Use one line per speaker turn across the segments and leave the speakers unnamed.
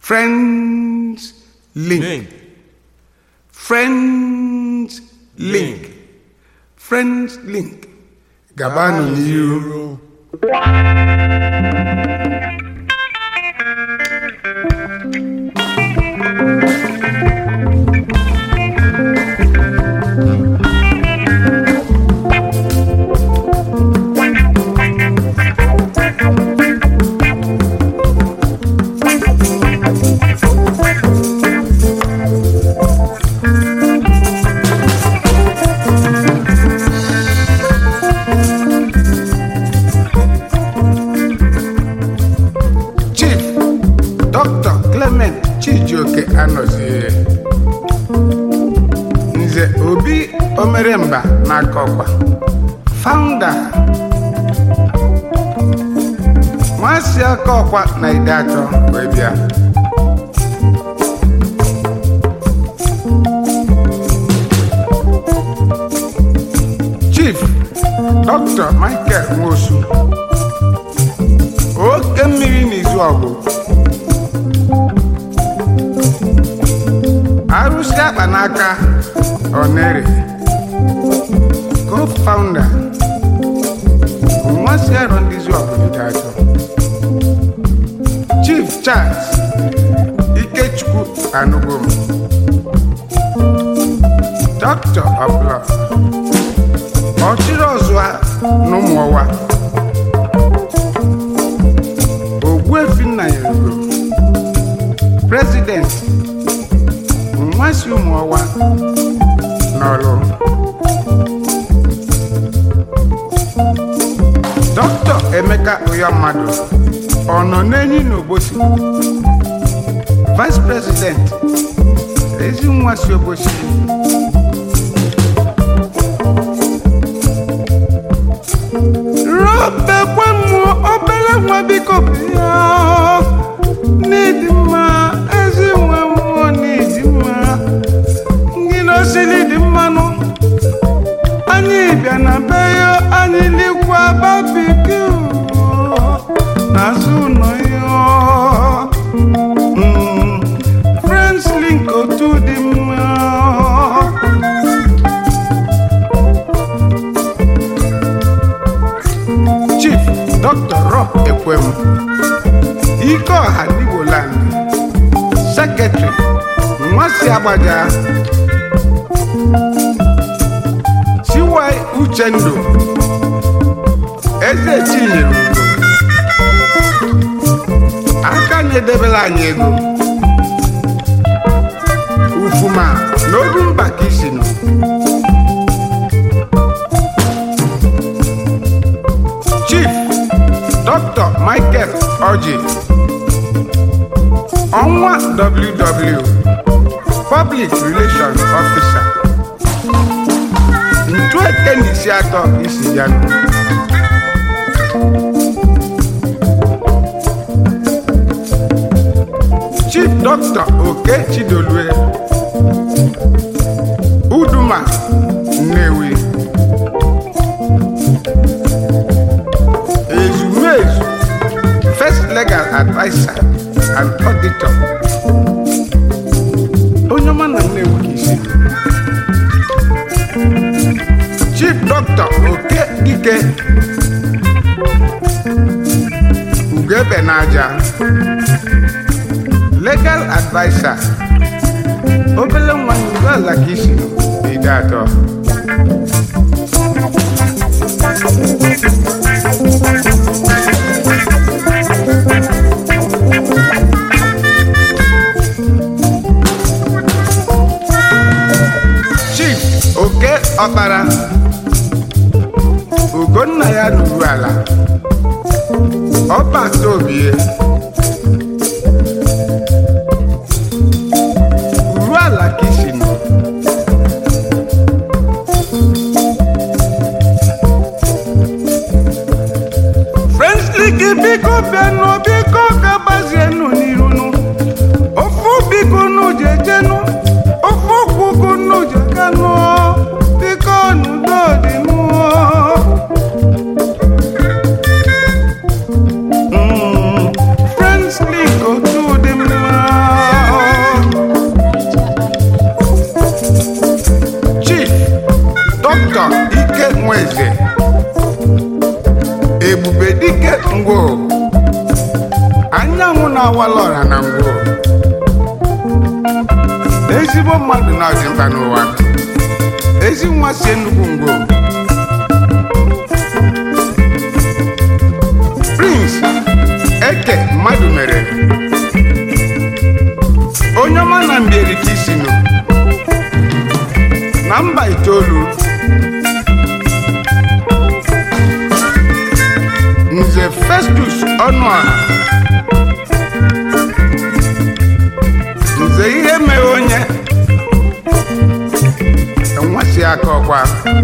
Friends link. Friends link. Friends link. Gabano n'iru. Chijioke anọzie Nze Obi Omeremba n'Akọkwa, founder Nwasi Akọkwa na Idatọ wee bịa. Chief Dr. Michael Nwosu, oke mmiri n'izu ọgụ, arụsị akpa n'aka Onere, co-founder Nwasi Arọ Ndizi Obodo Atọ. Chief Charles Ikechukwu Anugom, Doctor of Law, Ọchịrị Ọzụwa n'Ụmụọwa, Ogbuefi Nnayerego, President Nwasi Ụmụọwa n'Ọlụ. Dr. Emeka Oyamadu ọnọ n'enyi n'Obosi, Vice President Ezi Nwasi Obosi. Robe kwemu obele nwa biko bịa n'ịdị mma, ezi nwa mmụọ n'ịdị mma, ndị n'osili dị mmanụ, anyị bịa na be ya, anyị likwa babikiu n'azụ ụlọ ya. Friends link otu dị mma. Chief Dr. Rob Ekwem, Ikeọha Igboland, Secretary Nwasi Agbaja, CY Uchendu, Eze Chinyere Ugo, aka na-edebela anyị ego, Ufuma n'odu mba ka isi nọ. Chief Dr. Michael Oji, Ọnwa WW, Public Relations Officer, Ntueke n'isi atọ isi ya nọ. Chief Dr. Oke Chidolue, Uduma Nnewi, Ezumezu First Legal Advisor and Auditor, Onyoma na Nnewi Kisi. Chief Dr. Oke Ike Ugebe Naja, Legal Advisor, obele nwa Ngala Kisi Idatọ. Chief Oke Ọkpara, Ugonna ya n'uru ala, Ọba Tobie, uru ala Kisi nọ. Friends League biko bịanụ, biko gabazienụ n'irunu, ofu biko nụ jejenu, ofu kwugu nụ jekanụ, biko n'udo dị mụọ. Friends League otu dị mma. dike ngwo anyanwụ na-awala ọra na ngwo ezigbo mmadụ na-adị mkpa n'ụwa ezi nwa si Enugu ngwo Prince Eke mmadụ mere onye ọma na Mbieri ka isi nụ na mba itoolu Nze Festus Ọnụọha nze ihe mee onye enwesi aka ọkwa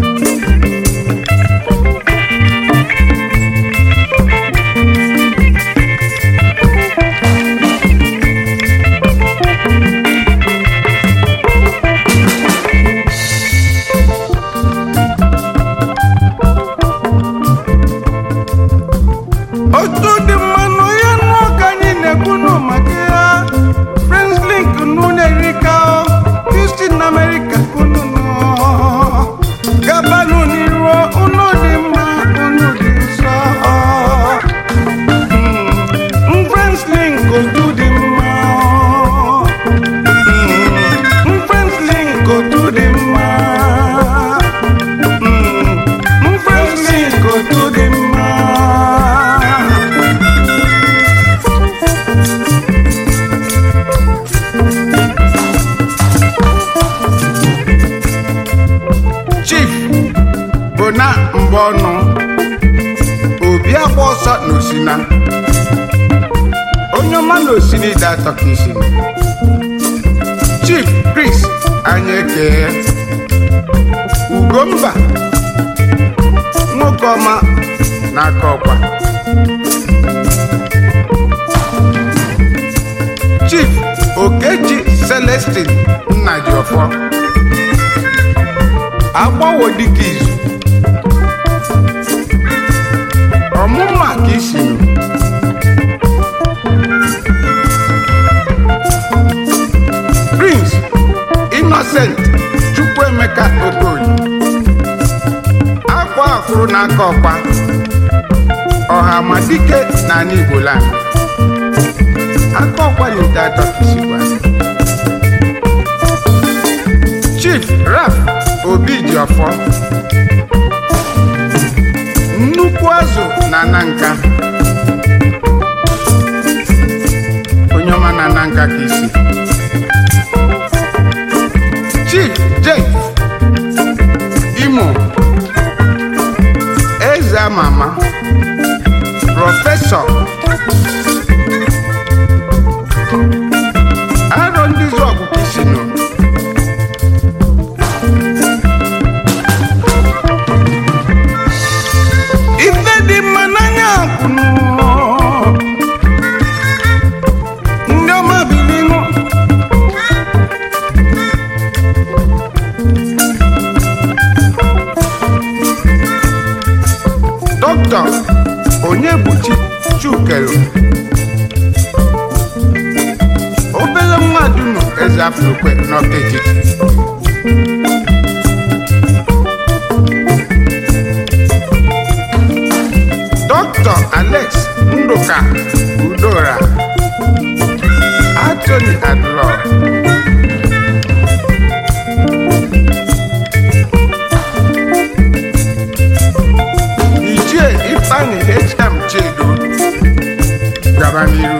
otu dị mmanụ ya n'ọka anyị na-ekwunu maka ya Friends Link n'Unerika Houston America kunu gabanụ n'iru unu dị mma unu dị nsọ Friends Link otu dị mma Friends Link otu dị mma Friends Link otu dị mma na mgbe ọnụ obi agba ọsọ n'osina onye ọma na osina ide atọ ka isi Chief Chris anyị ekee Ugomba nwoke ọma n'aka ọkwa Chief Okeji Celestine Nnajiọfọ agbawo dịka izu ọmụma ka isi Prince Innocent Chukwuemeka Okoye akwa afụrụ n'aka ọkwa ọha ma dike na ala Igbo land aka ọkwa na-ete atọ ka isi gwa Chief Raf Obijiọfọ nnukwu azụ na Ananka onye ọma na Ananka ka isi Chief Jake Imo eze ama ama Prọfesọ arọ ndị zọgụ ka isi nọ ife dị mma n'anya akwụnụ ndị ọma bilinu Dr. Onyebuchi Chukelu obele mmadụ nọ eze Afrokwe n'ọka etiti Dr. Alex Nduka Udora Anthony Adlo Ifeanyi HM Chedo gaba n'iru